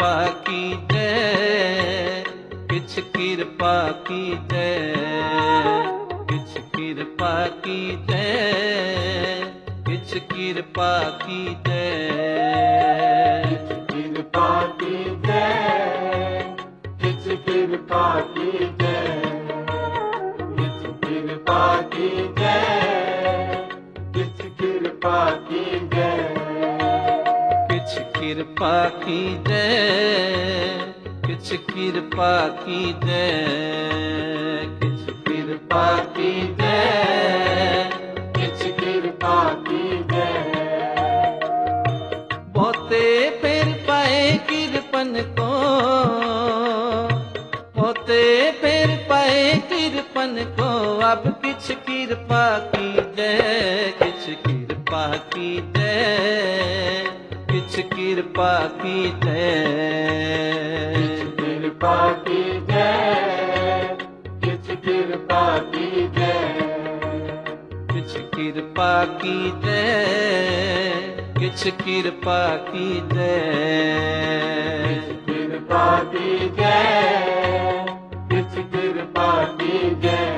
कृपा की जय, किछ कृपा की जय, किछ कृपा की जय, किछ कृपा की जय, किछ कृपा की जय, किछ कृपा की जय, किछ कृपा की जय, किछ कृपा की जय, किछ कृपा की जय, किछ कृपा की जय, किछ कृपा की जय, किछ कृपा की जय। बहुते फेर पाए कृपन को, बहुते फेर पाए कृपन को, अब किछ कृपा की जय, किछ कृपा की जय, किछ कृपा की जय, कृपा की जय, किछ कृपा की जय, किछ कृपा की जय, किछ कृपा की जय, कृपा की जय, किछ कृपा की जय।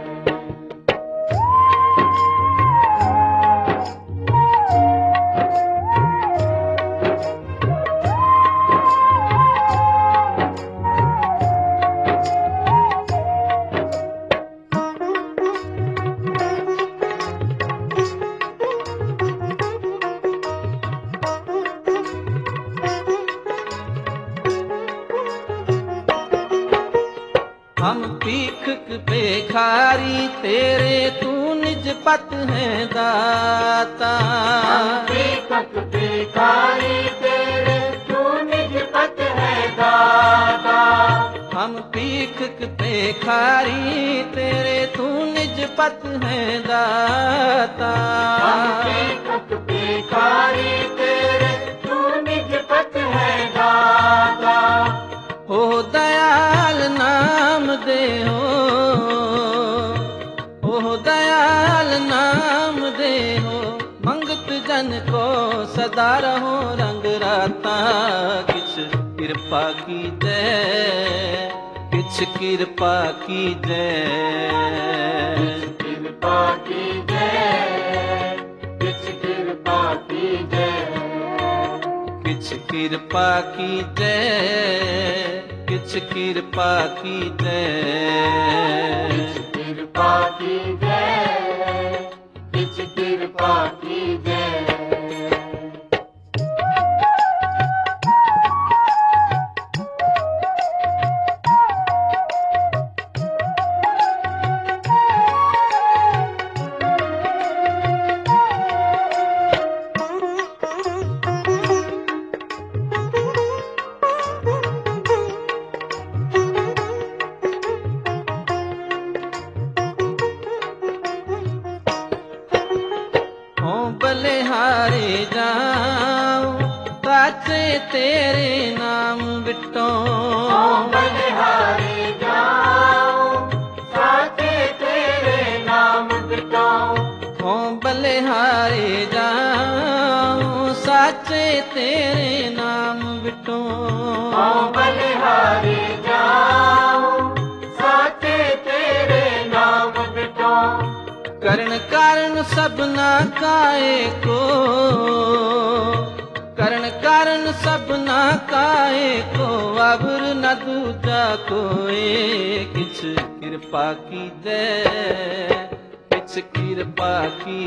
हम भीख भिखारी तेरे, तू निज पत है दाता, भीख भिखारी तेरे, तू निज पत है दाता। हम भीख भिखारी तेरे, तू निज पत है दाता, भीख भिखारी तेरे, तू निज पत है दाता। हो दयाल नाम दे हो दयाल नाम दे हो, मंगत जन को सदा रहो रंग राता, किछ कृपा की जय, किछ कृपा की जय, कृपा की जय, किछ कृपा की जय, किछ कृपा की जय, किछ कृपा की जय, कृपा की जय, किछ कृपा की जय। बलिहारे जाऊं साचे तेरे नाम बिटो, बलिहारे जाऊं साचे तेरे नाम बिटाऊं, हो बलिहारे जाऊं साचे तेरे नाम बिटो, बलिहारे जाऊं साचे तेरे नाम बिटाऊं। करण कारण सबना काए को, करण कारण सबना काए को, अवर न दूजा कोई, किछ कृपा की जय, किछ कृपा की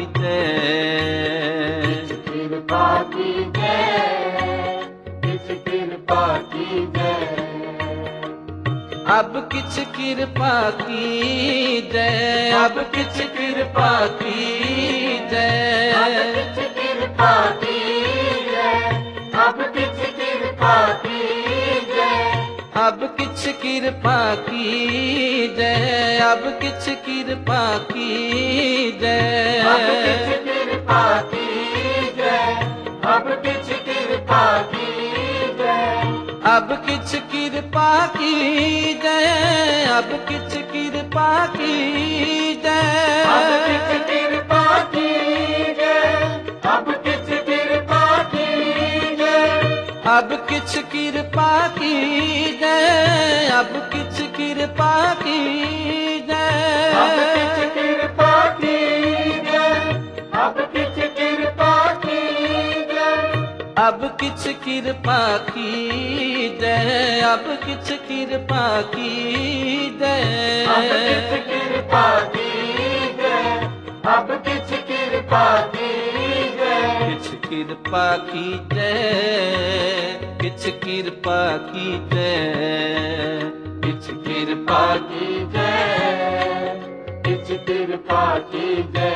जय, कृपा की जय, किछ कृपा की जय, अब किछ कृपा की जय, अब किछ कृपा की जय, किछ कृपा की जय, अब किछ कृपा की जय, अब किछ कृपा की जय, अब किछ कृपा की जय, किछ कृपा की जय, अब किछ कृपा की जय, अब किछ कृपा की जय, अब किछ कृपा की जय, किछ कृपा की जय, अब किछ कृपा की जय, अब किछ कृपा की जय, अब किछ कृपा की अब किछ जय, कृपा कीजै, अब किछ कृपा कीजै, अब किछ कृपा की जय, अब किछ कृपा की अब किछ जय, कृपा कीजै, अब किछ कृपा कीजै, किछ कृपा की जय, किछ कृपा की जय, किछ कृपा की कीजै, किछ कृपा कीजै।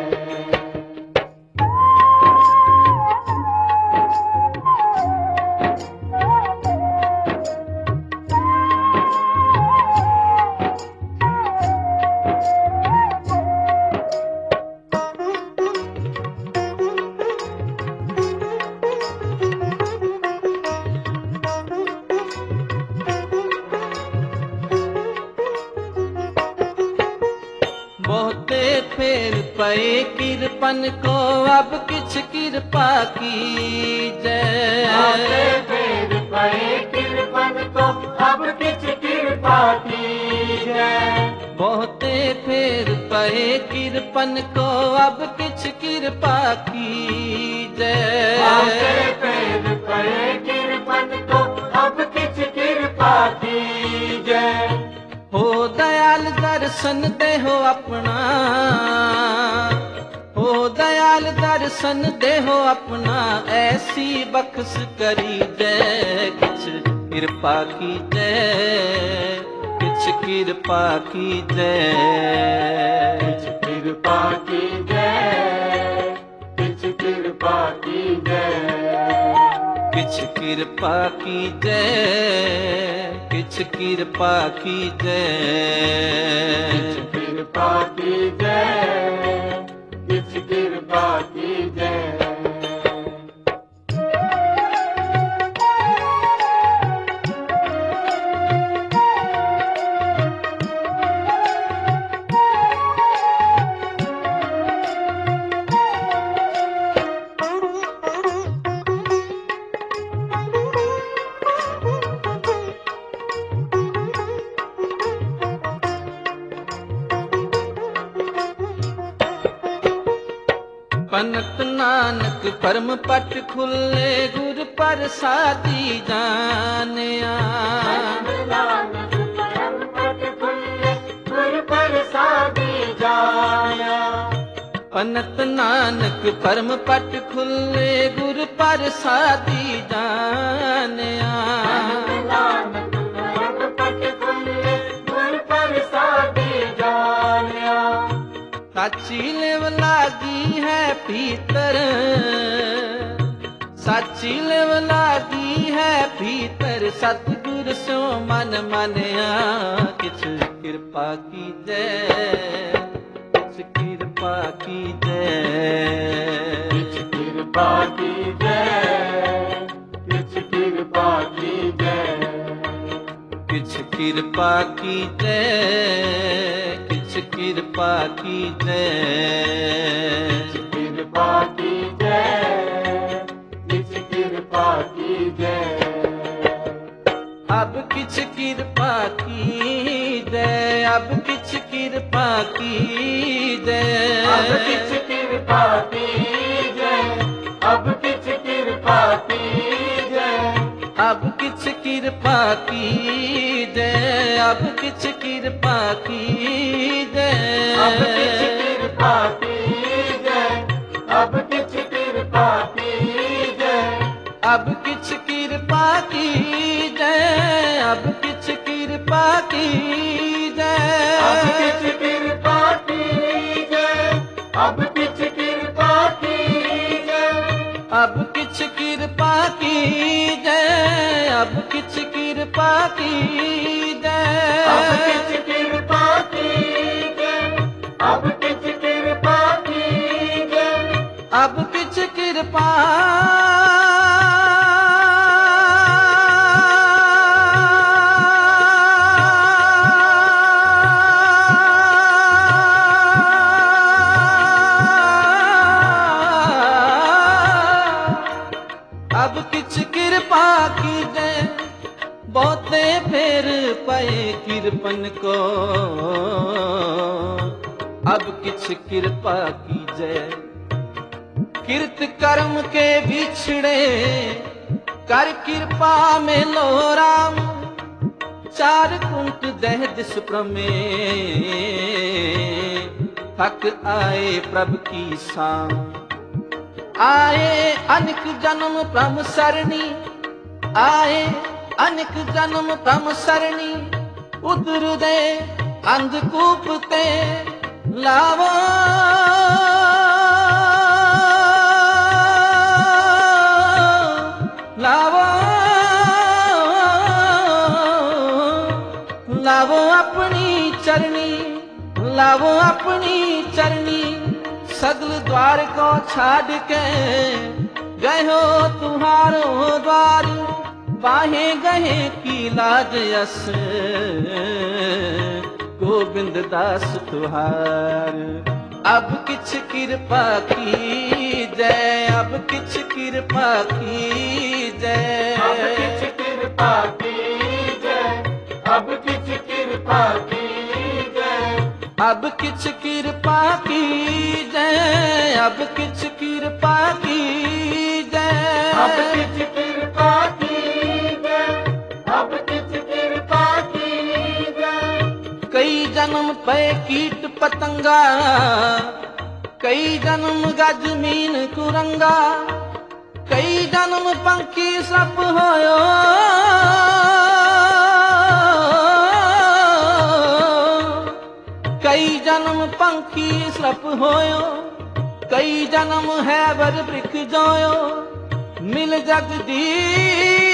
बहुते फेर पए कृपन को, अब किछ कृपा की आते जय, फेर पए कृपन को, अब किछ कृपा कीजै, बहुते फेर पए कृपन को, अब किछ कृपा की आते जय, फेर पए कृपन को, अब किछ कृपा कीजै, हो दयाल दर्शन दे हो अपना, हो दयाल दर्शन दे हो अपना, ऐसी बख्श करी जय, किछ कृपा की जय, किछ कृपा की किछ जय, कृपा कीजै, किछ कृपा कीजै, किछ कृपा की जय, किछ कृपा की किछ जय, कृपा कीजै, किछ कृपा कीजै। पनत नानक परम पट खुले, गुर प्रसादी जानिया, नानक परम पट खुले, गुर प्रसादी जाया, पनत नानक परम पट खुले, गुर प्रसादी जानिया, नानक परम पट खुले, गुर प्रसादी जाया, साची लेव लागी है भीतर, साची लेव लागी है भीतर, सतगुर सो मन मानिया, किछ कृपा की जय, किछ कृपा की किछ जय, कृपा कीजै, किछ कृपा कीजै, किछ कृपा की जय, किछ कृपा की किछ जय, कृपा कीजै, किछ कृपा कीजै, अब किछ कृपा की जय, अब किछ कृपा की अब किछ जय, कृपा कीजै, अब किछ कृपा कीजै, अब किछ कृपा की जय, अब किछ कृपा की अब किछ जय, कृपा कीजै, अब किछ कृपा कीजै, अब किछ कृपा की जय, अब किछ कृपा की अब किछ जय, कृपा कीजै, अब किछ कृपा कीजै, अब किछ कृपा की जय, अब किछ कृपा की अब किछ जय, कृपा कीजै, अब किछ कृपा कीजै, अब किछ कृपा अब किछ कृपा बहुते फेर पाए किरपन को, अब किछ कृपा कीजै। किरत कर्म के बिछड़े कर कृपा में लो राम, चार कुंट दह दिस प्रमे, थक आए प्रभ की शाम। आए अनेक जन्म प्रम सरणी, आए अनेक जन्म प्रम सरणी, उदर दे अंधकूप ते लावा। लावो लावो अपनी चरनी, लावो अपनी चरनी। सगल द्वार को छाड़ के गए हो तुम्हारो द्वार, बाहे गए की लाज यस गोविंद दास तुहार। अब किछ कृपा कीजै, अब किछ कृपा कीजै, अब किछ कृपा कीजै, अब किछ कृपा कीजै, अब किछ कृपा कीजै, अब किछ कृपा कीजै, अब किछ कृपा कीजै, अब किछ कृपा कीजै। कई जन्म पे कीट पतंगा, कई जन्म गज मीन कुरंगा, कई जन्म पंखी सप होयो। कई जन्म पंखी सप होयो, कई जन्म है वर वृख जोयो। मिल जगदीश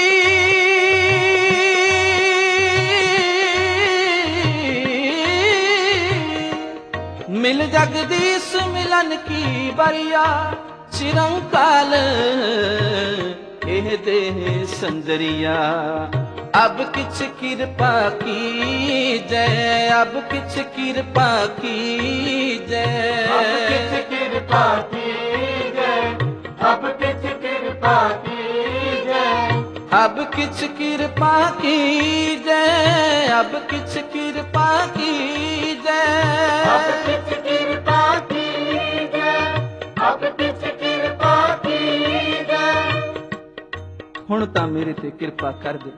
मिल जगदीश मिलन की बरिया, चिरंकाल एह देह संजरिया। अब किछ कृपा कीजै, अब किछ कृपा कीजै, अब किछ कृपा कीजै, अब किछ कृपा कीजै, अब किछ कृपा कीजै, अब किछ कृपा कीजै, अब किछ कृपा कीजै, अब किछ कृपा कीजै। हुण तां मेरे ते कृपा कर दे,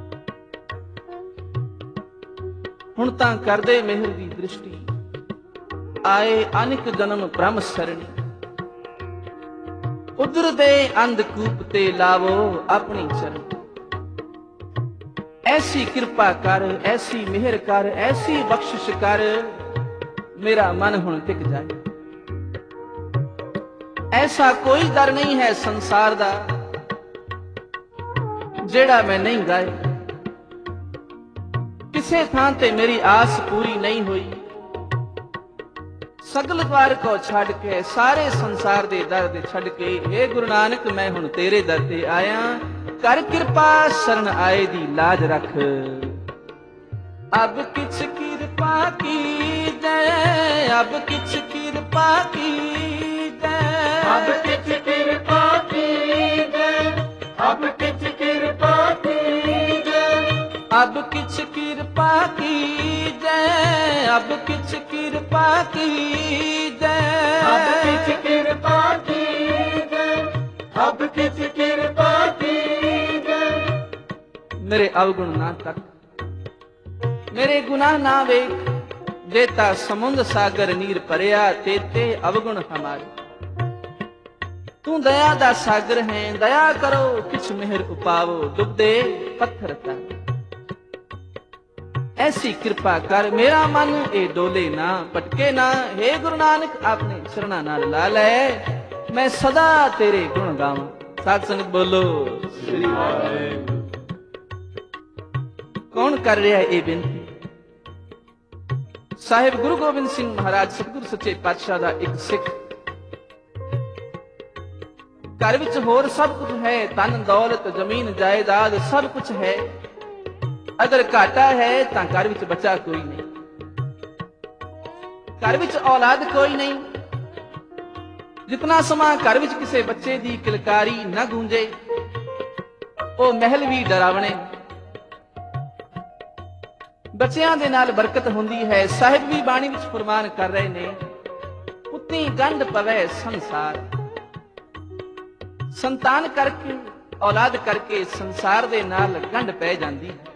हुण तां कर दे मेहर दी दृष्टि। आए अनेक जन्म ब्रह्म सरणी, उदर दे अंधकूप ते लावो अपनी चरण। ऐसी कृपा कर, ऐसी मेहर कर, ऐसी बख्शिश कर, मेरा मन हुण टिक जाए। ऐसा कोई दर नहीं है संसार दा जेड़ा मैं नहीं गाए। किसे थां ते मेरी आस पूरी नहीं हुई। सगल द्वार को छड़ के, सारे संसार दे दर दे छड़ के, हे गुरु नानक मैं हुण तेरे दर ते आया। कर कृपा शरण आए दी लाज रख। अब किछ कृपा कीजै, अब किछ कृपा कीजै, अब किछ कृपा कीजै, अब किछ कृपा कीजै, अब किछ कृपा कीजै, अब किछ कृपा कीजै, अब किछ कृपा कीजै, अब किछ कृपा कीजै। मेरे अवगुण ना तक, मेरे गुनाह ना वेख। जेता समुंद सागर नीर भरिया, तेते अवगुण हमारे। तू दया दा सागर है, दया करो किछ मेहर उपावो। डुबदे पत्थर तर ऐसी कृपा कर, मेरा मन ए डोले ना, पटके ना। हे गुरु नानक आपने शरणा नाल ला लै, मैं सदा तेरे गुण गावां। साध संगत बोलो श्री वाहिगुरू। कौन कर रहा है ये बेनती? साहिब गुरु गोबिंद सिंह महाराज सतगुरु सच्चे पातशाह दा एक सिख। घर विच होर सब कुछ है, धन दौलत जमीन जायदाद सब कुछ है। अगर घाटा है तो घर विच बच्चा कोई नहीं, घर विच औलाद कोई नहीं। जितना समा घर विच किसी बच्चे की किलकारी न गूंजे, वो महल भी डरावने। ਬੱਚਿਆਂ ਦੇ ਨਾਲ ਬਰਕਤ ਹੁੰਦੀ ਹੈ। ਸਾਹਿਬ ਵੀ ਬਾਣੀ ਵਿੱਚ ਫਰਮਾਨ ਕਰ ਰਹੇ ਨੇ, ਪੁੱਤੀ ਗੰਢ ਪਵੇ ਸੰਸਾਰ। ਸੰਤਾਨ ਕਰਕੇ, ਔਲਾਦ ਕਰਕੇ ਸੰਸਾਰ ਦੇ ਨਾਲ ਗੰਢ ਪੈ ਜਾਂਦੀ ਹੈ।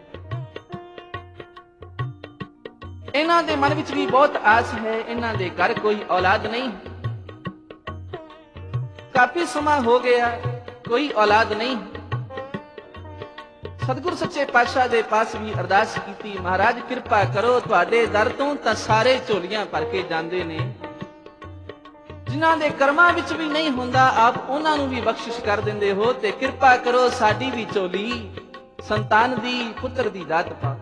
ਇਹਨਾਂ ਦੇ ਮਨ ਵਿੱਚ ਵੀ ਬਹੁਤ ਆਸ ਹੈ, ਇਹਨਾਂ ਦੇ ਘਰ ਕੋਈ ਔਲਾਦ ਨਹੀਂ। ਕਾਫੀ ਸਮਾਂ ਹੋ ਗਿਆ, ਕੋਈ ਔਲਾਦ ਨਹੀਂ। ਸਤਿਗੁਰ ਸੱਚੇ ਪਾਤਸ਼ਾਹ ਦੇ ਪਾਸ ਵੀ ਅਰਦਾਸ ਕੀਤੀ, ਮਹਾਰਾਜ ਕਿਰਪਾ ਕਰੋ, ਤੁਹਾਡੇ ਦਰ ਤੋਂ ਤਾਂ ਸਾਰੇ ਝੋਲੀਆਂ ਭਰ ਕੇ ਜਾਂਦੇ ਨੇ। ਜਿਨ੍ਹਾਂ ਦੇ ਕਰਮਾਂ ਵਿੱਚ ਵੀ ਨਹੀਂ ਹੁੰਦਾ, ਆਪ ਉਹਨਾਂ ਨੂੰ ਵੀ ਬਖਸ਼ਿਸ਼ ਕਰ ਦਿੰਦੇ ਹੋ, ਤੇ ਕਿਰਪਾ ਕਰੋ ਸਾਡੀ ਵੀ ਝੋਲੀ ਸੰਤਾਨ ਦੀ, ਪੁੱਤਰ ਦੀ ਦਾਤ ਪਾਓ।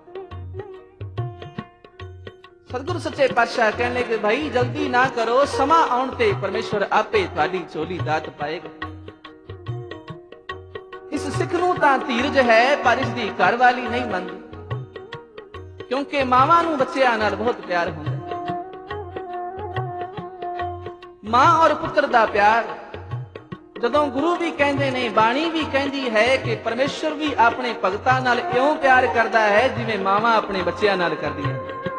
ਸਤਿਗੁਰ ਸੱਚੇ ਪਾਤਸ਼ਾਹ ਕਹਿੰਦੇ ਕਿ ਭਾਈ ਜਲਦੀ ਨਾ ਕਰੋ, ਸਮਾਂ ਆਉਣ ਤੇ ਪਰਮੇਸ਼ਵਰ ਆਪੇ ਤੁਹਾਡੀ ਝੋਲੀ ਦਾਤ ਪਾਏਗਾ। ਇਸ ਸਿੱਖ ਨੂੰ ਤਾਂ ਧੀਰਜ ਹੈ, ਪਰ ਇਸ ਦੀ ਘਰਵਾਲੀ ਨਹੀਂ ਮੰਨਦੀ, ਕਿਉਂਕਿ ਮਾਵਾਂ ਨੂੰ ਬੱਚਿਆਂ ਨਾਲ ਬਹੁਤ ਪਿਆਰ ਹੁੰਦਾ। ਮਾਂ ਔਰ ਪੁੱਤਰ ਦਾ ਪਿਆਰ, ਜਦੋਂ ਗੁਰੂ ਵੀ ਕਹਿੰਦੇ ਨੇ, ਬਾਣੀ ਵੀ ਕਹਿੰਦੀ ਹੈ ਕਿ ਪਰਮੇਸ਼ਵਰ ਵੀ ਆਪਣੇ ਭਗਤਾਂ ਨਾਲ ਇਉਂ ਪਿਆਰ ਕਰਦਾ ਹੈ ਜਿਵੇਂ ਮਾਵਾਂ ਆਪਣੇ ਬੱਚਿਆਂ ਨਾਲ ਕਰਦੀਆਂ।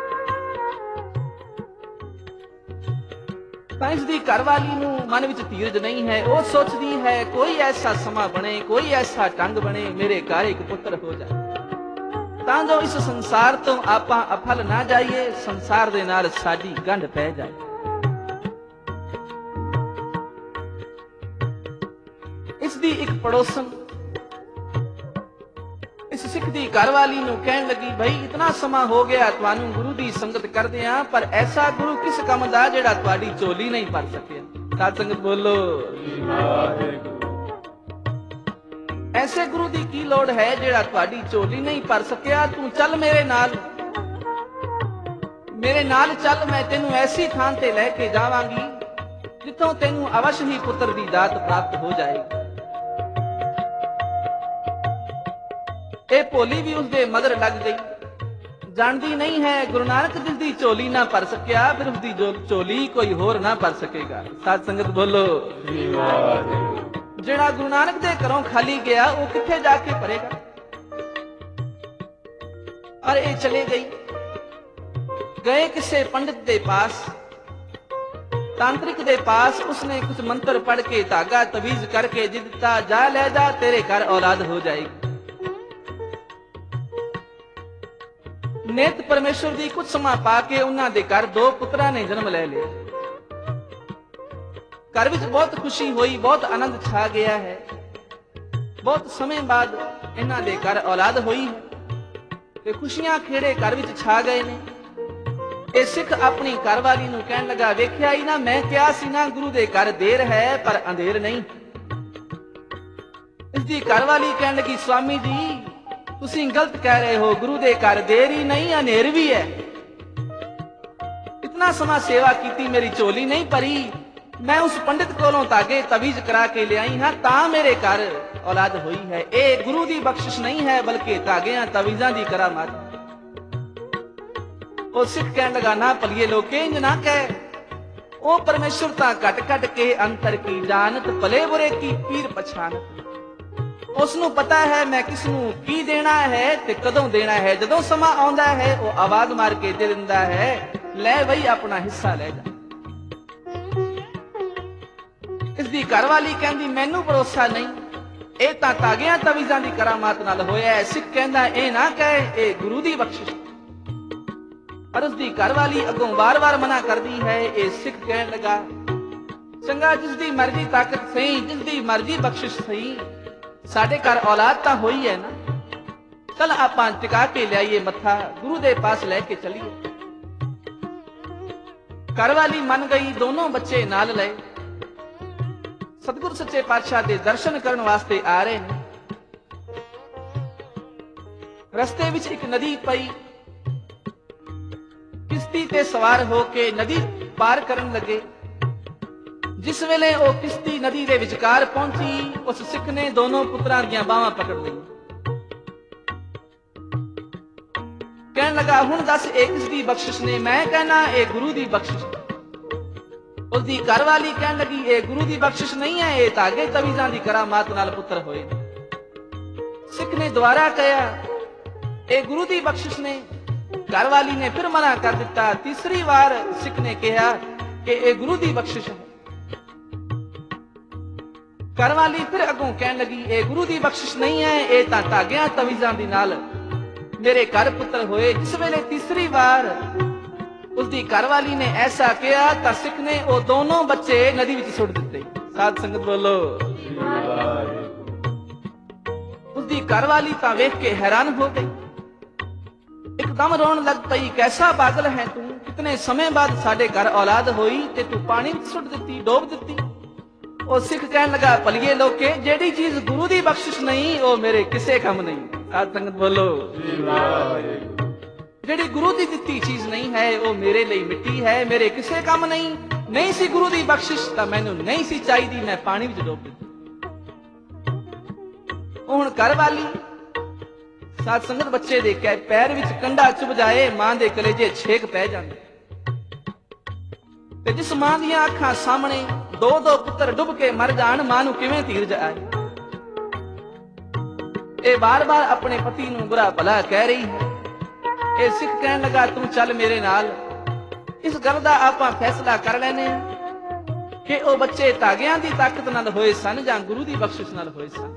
ਤਾਂ ਇਸ ਦੀ ਘਰਵਾਲੀ ਨੂੰ ਮਨ ਵਿੱਚ ਧੀਰਜ ਨਹੀਂ ਹੈ। ਉਹ ਸੋਚਦੀ ਹੈ ਕੋਈ ਐਸਾ ਸਮਾਂ ਬਣੇ, ਕੋਈ ਐਸਾ ਢੰਗ ਬਣੇ, ਮੇਰੇ ਘਰ ਇੱਕ ਪੁੱਤਰ ਹੋ ਜਾਏ, ਤਾਂ ਜੋ ਇਸ ਸੰਸਾਰ ਤੋਂ ਆਪਾਂ ਅਫਲ ਨਾ ਜਾਈਏ, ਸੰਸਾਰ ਦੇ ਨਾਲ ਸਾਡੀ ਗੰਢ ਪੈ ਜਾਏ। ਇਸ ਦੀ ਇੱਕ ਪੜੋਸਣ ਇਸ ਸਿੱਖ ਦੀ ਘਰਵਾਲੀ ਨੂੰ ਕਹਿਣ ਲੱਗੀ, ਭਾਈ ਇਤਨਾ ਸਮਾਂ ਹੋ ਗਿਆ ਤੁਹਾਨੂੰ ਗੁਰੂ ਦੀ ਸੰਗਤ ਕਰਦੇ ਆ, ਪਰ ਐਸਾ ਗੁਰੂ ਕਿਸ ਕੰਮ ਦਾ ਜਿਹੜਾ ਤੁਹਾਡੀ ਝੋਲੀ ਨਹੀਂ ਭਰ ਸਕਿਆ। ਸਾਧ ਸੰਗਤ ਬੋਲੋ ਐਸੇ ਗੁਰੂ ਦੀ ਕੀ ਲੋੜ ਹੈ ਜਿਹੜਾ ਤੁਹਾਡੀ ਝੋਲੀ ਨਹੀਂ ਭਰ ਸਕਿਆ। ਤੂੰ ਚੱਲ ਮੇਰੇ ਨਾਲ ਚੱਲ, ਮੈਂ ਤੈਨੂੰ ਐਸੀ ਥਾਂ ਤੇ ਲੈ ਕੇ ਜਾਵਾਂਗੀ ਜਿੱਥੋਂ ਤੈਨੂੰ ਅਵਸ਼ ਹੀ ਪੁੱਤਰ ਦੀ ਦਾਤ ਪ੍ਰਾਪਤ ਹੋ ਜਾਏਗੀ। ਇਹ ਭੋਲੀ ਵੀ ਉਸਦੇ ਮਗਰ ਲੱਗ ਗਈ। ਜਾਣਦੀ ਨਹੀਂ ਹੈ ਗੁਰੂ ਨਾਨਕ ਜਿਸ ਦੀ ਝੋਲੀ ਨਾ ਭਰ ਸਕਿਆ, ਫਿਰ ਉਸਦੀ ਝੋਲੀ ਕੋਈ ਹੋਰ ਨਾ ਭਰ ਸਕੇਗਾ। ਸਾਧ ਸੰਗਤ ਬੋਲੋ ਜਿਹੜਾ ਗੁਰੂ ਨਾਨਕ ਦੇ ਘਰੋਂ ਖਾਲੀ ਗਿਆ, ਉਹ ਕਿੱਥੇ ਜਾ ਕੇ ਭਰੇਗਾ। और ये चले गए किसी पंडित के पास, तांत्रिक के पास। उसने कुछ मंत्र पढ़ के धागा तवीज करके जिद्दा जा ले जा, तेरे घर औलाद हो जाएगी। नेत परमेश्वर दी कुछ समा पाके उन्हां दे घर दो पुत्रा ने जन्म ले लिया। घर विच बहुत खुशी हुई, बहुत आनंद छा गया है। बहुत समय बाद इन्हां दे घर औलाद हुई है ते खुशियां खेड़े घर विच छा गए ने। ये सिख अपनी घरवाली नूं कहन लगा, वेख्या ही ना, मैं कहा सी ना गुरु दे घर देर है पर अंधेर नहीं। इसदी घरवाली कहन लगी, स्वामी जी तुसी गलत कह रहे हो, गुरु दे घर देर ही नहीं अंधेर भी है। इतना समा सेवा की, मेरी झोली नहीं भरी। मैं उस पंडित कोलों धागे तवीज करा के ले आई हाँ, ता मेरे घर औलाद हुई है। ये गुरु दी बख्शिश नहीं है बल्कि धागे तवीजा दी करामात। वो सिख कहन लगा, ना भलिए लोके इंज ना कह, ओ परमेश्वर ता घट घट के अंतर की जानत, भले बुरे की पीर पछानत। उसनू पता है मैं किसनू की देना है ते कदों देना है। जदों समा आउंदा है वो आवाज मार के दे दिंदा है, ले वही अपना हिस्सा ले जा। इसदी घरवाली कहंदी, मैनू भरोसा नहीं, ਇਹ ਤਾਂ ਤਾਗਿਆਂ ਤਵੀਜ਼ਾਂ ਦੀ ਕਰਾਮਾਤ ਨਾਲ ਹੋਇਆ ਹੈ। ਸਿੱਖ ਕਹਿੰਦਾ ਇਹ ਨਾ ਕਹੇ, ਇਹ ਗੁਰੂ ਦੀ ਬਖਸ਼ਿਸ਼। ਪਰ ਉਸਦੀ ਘਰਵਾਲੀ ਅੱਗੋਂ ਵਾਰ-ਵਾਰ ਮਨਾ ਕਰਦੀ ਹੈ। ਇਹ ਸਿੱਖ ਕਹਿਣ ਲੱਗਾ, ਚੰਗਾ ਜਿਸ ਦੀ ਮਰਜ਼ੀ ਤਾਕਤ ਸਹੀ, ਜਿਸ ਦੀ ਮਰਜ਼ੀ ਬਖਸ਼ਿਸ਼ ਸਹੀ, ਸਾਡੇ ਘਰ ਔਲਾਦ ਤਾਂ ਹੋਈ ਹੈ ਨਾ, ਚਲ ਆਪਾਂ ਟਿਕਾ ਕੇ ਲਿਆਈਏ ਮੱਥਾ, ਗੁਰੂ ਦੇ ਪਾਸ ਲੈ ਕੇ ਚਲੀਏ। ਘਰਵਾਲੀ ਮੰਨ ਗਈ, ਦੋਨੋਂ ਬੱਚੇ ਨਾਲ ਲਏ। सतगुरु सच्चे पातशाह दे दर्शन करने वास्ते आ रहे हैं। रस्ते विच एक नदी पई, किश्ती ते सवार होके नदी पार करन लगे। जिस वेले वो किश्ती नदी दे विचकार पहुंची, उस सिख ने दोनों पुत्रां दीयां बाहां पकड़ लई। कहन लगा, हुण दस ए किस दी बख्शिश ने? मैं कहना ए गुरु दी बख्शिश। उसदी घरवाली कहन लगी, ये गुरु दी बख्शिश नहीं है, ये धागे तवीज़ां दी करामात नाल पुत्र होए। सिख ने दोबारा कहा, ये गुरु दी बख्शिश ने। घर वाली ने फिर मना कर दिता। तीसरी बार सिख ने कहा कि ये गुरु की बख्शिश है। घर वाली फिर अगों कहन लगी ये गुरु की बख्शिश नहीं है, ये तां धागियां तवीज़ां दे नाल मेरे घर पुत्र होए। जिस वेले तीसरी बार उसकी घरवाली ने ऐसा किया तो सिख ने वो दोनों बच्चे नदी विच सुट दिते। साध संगत बोलो। उसकी घरवाली तो वेख के हैरान हो गई, एकदम रोन लग पई। कैसा पागल है तू, कितने समय बाद साडे घर औलाद होई ते तू पानी विच सुट दिती, डोब दिती। वो सिख कहन लगा भलिए लोके जेड़ी चीज गुरु की बख्शिश नहीं वो मेरे किसे काम नहीं। साध संगत बोलो। जेड़ी गुरु की दिती चीज नहीं है वो मेरे लिए मिट्टी है, मेरे किसे काम नहीं। नहीं सी गुरु की बख्शिश तो मैनू नहीं सी चाहिदी, मैं पानी विच डोब दिती। हुण घर वाली साध संगत बच्चे दे के पैर विच कंडा चुभ जाए, मां दे कलेजे छेक पै जांदे। ते जिस मां दी अखां सामने दो दो पुत्र डुब के मर जाण, मां नू किवें धीरज आए। ये बार बार अपने पति नू बुरा भला कह रही है। ये सिख कहन लगा तू चल मेरे नाल, इस गल दा आपां फैसला कर लैने कि वो बच्चे धागियां दी ताकत नाल होए सन जां गुरु दी बख्शिश नाल होए सन।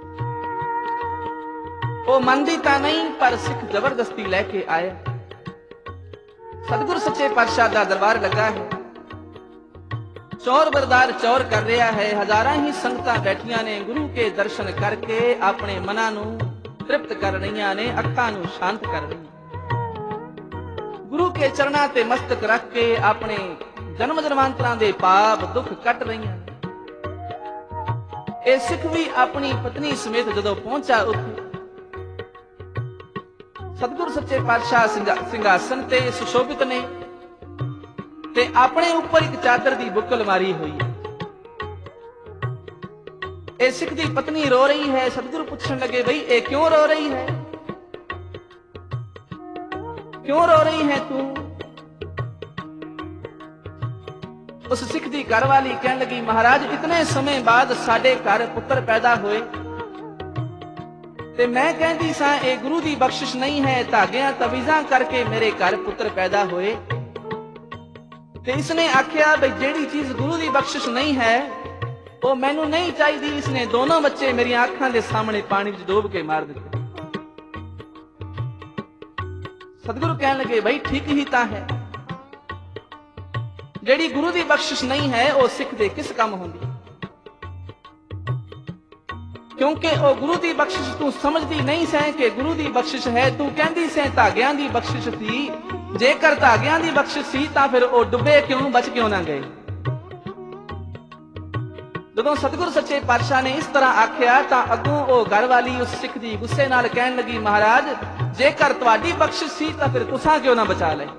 वो मनदी तां नहीं पर सिख जबरदस्ती लैके आया। सतगुरु सच्चे पातशाह दा दरबार लगा है। चौर बरदार चौर कर रहा है। हजारां ही संगतां बैठियां ने गुरु के दर्शन करके अपने मनां नूं तृप्त कर रहीआं ने, अखां नूं शांत कर रहीआं। गुरु के चरणां ते मस्तक रख के अपने जन्म जन्मांतरां दे पाप दुख कट रहीआं ने। ये सिख भी अपनी पत्नी समेत जदों पहुंचा उत्थे सतगुरु सच्चे पातशाह सिंघासन ते सुशोभित ने ते अपने ऊपर एक चादर दी बुकल मारी हुई है। ए सिख दी पत्नी रो रही है। सतगुरु पूछण लगे बई ए क्यों रो रही है, क्यों रो रही है तू। उस सिख दी घरवाली कहन लगी महाराज इतने समय बाद साडे घर पुत्र पैदा होए ते मैं कहती सा ए गुरु दी बख्शिश नहीं है, धागियां तवीज़ां करके मेरे घर पुत्र पैदा होए। ते इसने आख्या भाई जेड़ी चीज गुरु की बख्शिश नहीं है वो मैनू नहीं चाहिए। इसने दोनों बच्चे मेरी आंखां दे सामने पानी विच डोब के मार दिते। सतगुरु कहन लगे भाई ठीक ही ता है, जेड़ी गुरु की बख्शिश नहीं है वो सिख दे किस काम होंदी, क्योंकि वो गुरु की बख्शिश तू समझदी नहीं सै कि गुरु की बख्शिश है। तू कहंदी सै धागियां दी बख्शिश थी, जेकर धागियां दी बख्शिश सी तां फिर वो डुबे क्यों, बच क्यों ना गए। जदों सतगुरु सच्चे पातशाह ने इस तरह आख्या तां अगों वो घर वाली उस सिख दी गुस्से नाल कहन लगी महाराज जेकर तुहाडी बख्शिश सी तां फिर तुसां क्यों ना बचा ले।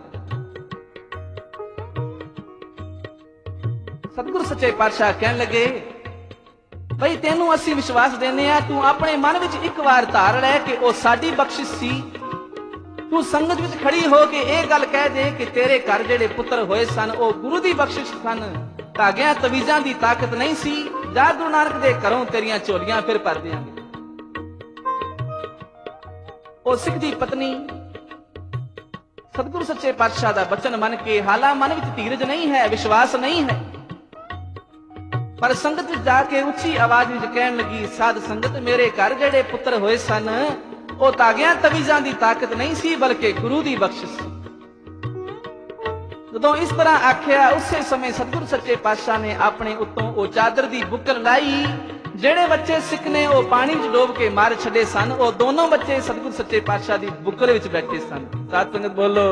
सतगुरु सच्चे पातशाह कहन लगे भाई तेनू असीं विश्वास देने आ, तू अपने मन विच एक बार धार लै कि वो साडी बख्शिश सी। तू संगत विच खड़ी हो के ये गल कह दे कि तेरे घर जेड़े पुत्र होए सन वो गुरु दी बख्शिश सन, धागियां तवीज़ां दी ताकत नहीं सी। जा गुरु नानक दे घरों तेरियां झोलियां फिर भर देंगे। वो सिख दी पत्नी सतगुरु सच्चे पातशाह दा बचन मन के हाला मन विच धीरज नहीं है, विश्वास नहीं है, पर संगत विच जाके उच्ची आवाज विच कहन लगी साध संगत मेरे घर जेड़े पुत्र होए सन वो धागियां तवीज़ां दी ताकत नहीं सी बल्कि गुरु दी बख्शिश सी। जदों इस तरह आख्या उसे समय सतगुरु सच्चे पातशाह ने अपने उत्तों वो चादर दी बुकल लाई। जेड़े बच्चे सिख ने वो पानी विच डोब के मार छड़े सन वो दोनों बच्चे सतगुरु सच्चे पातशाह दी बुकल विच बैठे सन। साध संगत बोलो।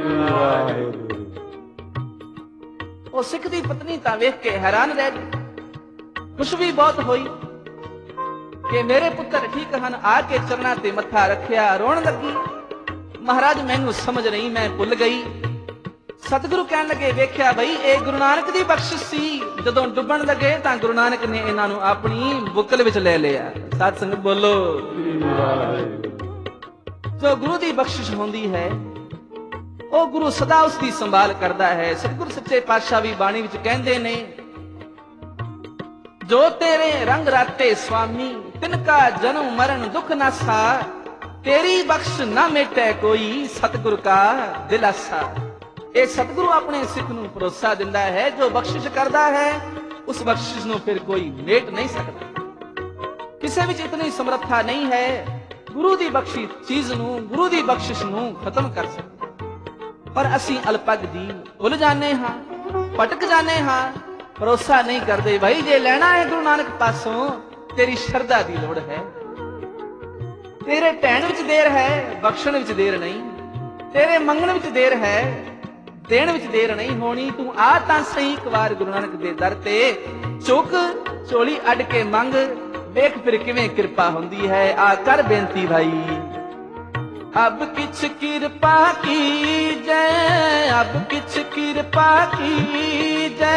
वो सिख दी पत्नी तां वेख के हैरान रह गई, खुश भी बहुत हुई कि मेरे पुत्र ठीक हन। आके चरना ते मत्था रखिया, रोन लगी महाराज मैनू समझ नहीं, मैं भुल गई। सतगुरु कहन लगे वेख्या बई ए गुरु नानक दी बख्शिश सी। जदों डुबण लगे तां गुरु नानक ने इन्हां नूं अपनी बुकल विच ले लिया। साध संगत बोलो। जो गुरु दी बख्शिश होंदी है वो गुरु सदा उसकी संभाल करता है। सतगुरु सच्चे पातशाह भी बाणी विच कहंदे ने जो तेरे रंग राते स्वामी तिनका जन्म मरण दुख ना सा, तेरी बख्श ना मेटे कोई सतगुर का दिलासा। ਇਹ ਸਤਿਗੁਰੂ ਆਪਣੇ ਸਿੱਖ ਨੂੰ ਭਰੋਸਾ ਦਿੰਦਾ ਹੈ, ਜੋ ਬਖਸ਼ਿਸ਼ ਕਰਦਾ ਹੈ ਉਸ ਬਖਸ਼ਿਸ਼ ਨੂੰ ਫਿਰ ਕੋਈ ਮੇਟ ਨਹੀਂ ਸਕਦਾ। ਕਿਸੇ ਵਿੱਚ ਇਤਨੀ ਸਮਰੱਥਾ ਨਹੀਂ ਹੈ ਗੁਰੂ ਦੀ ਬਖਸ਼ੀ ਚੀਜ਼ ਨੂੰ, ਗੁਰੂ ਦੀ ਬਖਸ਼ਿਸ਼ ਨੂੰ ਖਤਮ ਕਰ ਸਕੇ। ਪਰ ਅਸੀਂ ਅਲਪਗ ਦੀ ਭੁੱਲ ਜਾਂਦੇ ਹਾਂ, ਭਟਕ ਜਾਂਦੇ ਹਾਂ, ਭਰੋਸਾ ਨਹੀਂ ਕਰਦੇ। ਭਾਈ ਜੇ ਲੈਣਾ ਹੈ ਗੁਰੂ ਨਾਨਕ ਪਾਸੋਂ ਤੇਰੀ ਸ਼ਰਧਾ ਦੀ ਲੋੜ ਹੈ। ਤੇਰੇ ਢਹਿਣ ਵਿੱਚ ਦੇਰ ਹੈ, ਬਖਸ਼ਣ ਵਿੱਚ ਦੇਰ ਨਹੀਂ। ਤੇਰੇ ਮੰਗਣ ਵਿੱਚ ਦੇਰ ਹੈ, ਦੇਣ ਵਿੱਚ ਦੇਰ ਨਹੀਂ ਹੋਣੀ। ਤੂੰ ਆ ਤਾਂ ਸਹੀ ਇੱਕ ਵਾਰ ਗੁਰੂ ਨਾਨਕ ਦੇ ਦਰ ਤੇ ਝੁਕ ਝੋਲੀ ਅੱਡ ਕੇ ਮੰਗ, ਵੇਖ ਫਿਰ ਕਿਵੇਂ ਕਿਰਪਾ ਹੁੰਦੀ ਹੈ। ਆ ਕਰ ਬੇਨਤੀ ਭਾਈ। ਅਬ ਕਿਛ ਕਿਰਪਾ ਕੀਜੈ, ਅਬ ਕਿਛ ਕਿਰਪਾ ਕੀਜੈ,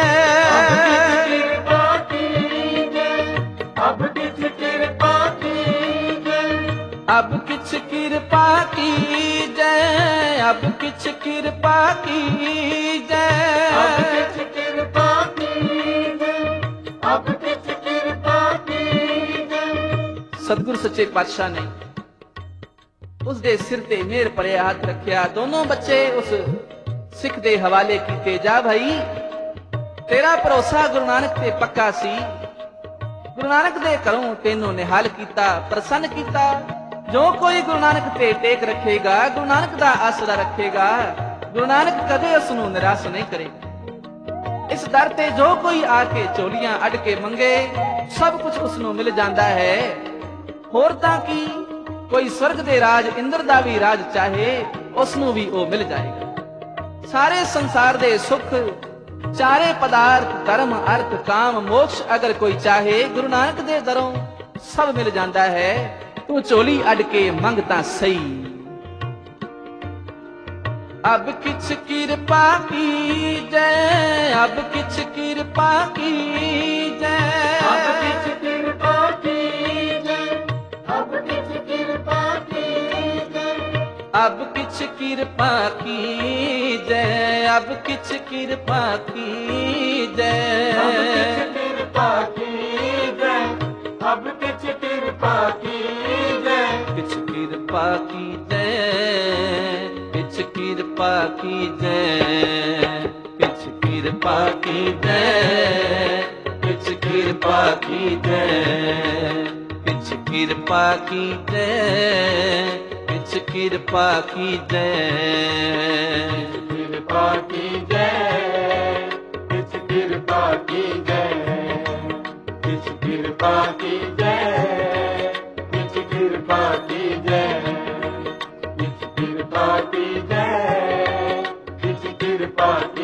ਅਬ ਕਿਛ ਕਿਰਪਾ ਕੀਜੈ, ਅਬ ਕਿਛ ਕਿਰਪਾ ਕੀਜੈ, ਅਬ ਕਿਛ ਕਿਰਪਾ ਕੀਜੈ, ਅਬ ਕਿਛ ਕਿਰਪਾ ਕੀਜੈ, ਅਬ ਕਿਛ ਕਿਰਪਾ ਕੀਜੈ। ਸਤਿਗੁਰ ਸੱਚੇ ਪਾਤਸ਼ਾਹ ਨੇ ਉਸ ਦੇ ਸਿਰ ਤੇ ਮਿਹਰ ਭਰਿਆ ਹੱਥ ਰੱਖਿਆ। ਦੋਨੋਂ ਬੱਚੇ ਉਸ ਸਿੱਖ ਦੇ ਹਵਾਲੇ ਕੀਤੇ। ਜਾ ਭਾਈ, ਤੇਰਾ ਭਰੋਸਾ ਗੁਰੂ ਨਾਨਕ ਤੇ ਪੱਕਾ ਸੀ। ਗੁਰੂ ਨਾਨਕ ਦੇ ਘਰੋਂ ਤੈਨੂੰ ਨਿਹਾਲ ਕੀਤਾ, ਪ੍ਰਸੰਨ ਕੀਤਾ। ਜੋ ਕੋਈ ਗੁਰੂ ਨਾਨਕ ਤੇ ਟੇਕ ਰੱਖੇਗਾ, ਗੁਰੂ ਨਾਨਕ ਦਾ ਆਸਰਾ ਰੱਖੇਗਾ, ਗੁਰੂ ਨਾਨਕ ਕਦੇ ਉਸ ਨੂੰ ਨਿਰਾਸ਼ ਨਹੀਂ ਕਰੇਗਾ। ਇਸ ਦਰ ਤੇ ਜੋ ਕੋਈ ਆ ਕੇ ਝੋਲੀਆਂ ਅੱਡ ਕੇ ਮੰਗੇ, ਸਭ ਕੁਝ ਉਸ ਨੂੰ ਮਿਲ ਜਾਂਦਾ ਹੈ। ਹੋਰ ਤਾਂ ਕੀ, ਕੋਈ ਸਵਰਗ ਦੇ ਰਾਜ, ਇੰਦਰ ਦਾ ਵੀ ਰਾਜ ਚਾਹੇ, ਉਸ ਨੂੰ ਵੀ ਉਹ ਮਿਲ ਜਾਏਗਾ। ਸਾਰੇ ਸੰਸਾਰ ਦੇ ਸੁੱਖ, ਚਾਰੇ ਪਦਾਰਥ, ਧਰਮ, ਅਰਥ, ਕਾਮ, ਮੋਕਸ਼ ਅਗਰ ਕੋਈ ਚਾਹੇ, ਗੁਰੂ ਨਾਨਕ ਦੇ ਦਰੋਂ ਸਭ ਮਿਲ ਜਾਂਦਾ ਹੈ। ਤੂੰ ਝੋਲੀ ਅੱਡ ਕੇ ਮੰਗ ਤਾਂ ਸਹੀ। ਅਬ ਕਿਛ ਕਿਰਪਾ ਕੀਜੈ, ਅਬ ਕਿਛ ਕਿਰਪਾ ਕੀਜੈ, ਅਬ ਕਿਛ ਕਿਰਪਾ ਕੀਜੈ, ਅਬ ਕਿਛ ਕਿਰਪਾ ਕੀਜੈ, ਅਬ ਕਿਛ ਕਿਰਪਾ ਕੀਜੈ, ਅਬ ਕਿਛ ਕਿਰਪਾ ਕੀਜੈ, ਅਬ ਕਿਛ ਕਿਰਪਾ ਕੀਜੈ, ਅਬ ਕਿਛ ਕਿਰਪਾ ਕੀਜੈ, ਕਿਛ ਕਿਰਪਾ ਕੀਜੈ, ਕਿਛ ਕਿਰਪਾ ਕੀਜੈ, ਕਿਛ ਕਿਰਪਾ ਕੀਜੈ, ਕਿਛ ਕਿਰਪਾ ਕੀਜੈ, ਕਿਛ ਕਿਰਪਾ ਕੀਜੈ, ਕਿਛ ਕਿਰਪਾ ਕੀਜੈ, ਕਿਰਪਾ ਕੀਜੈ, ਕਿਛ ਕਿਰਪਾ ਕੀਜੈ, ਕਿਛ ਕਿਰਪਾ ਕੀਜੈ, ਕਿਛ ਕਿਰਪਾ ਕੀਜੈ, ਕਿਛ ਕਿਰਪਾ ਕੀਜੈ, ਕਿਛ ਕਿਰਪਾ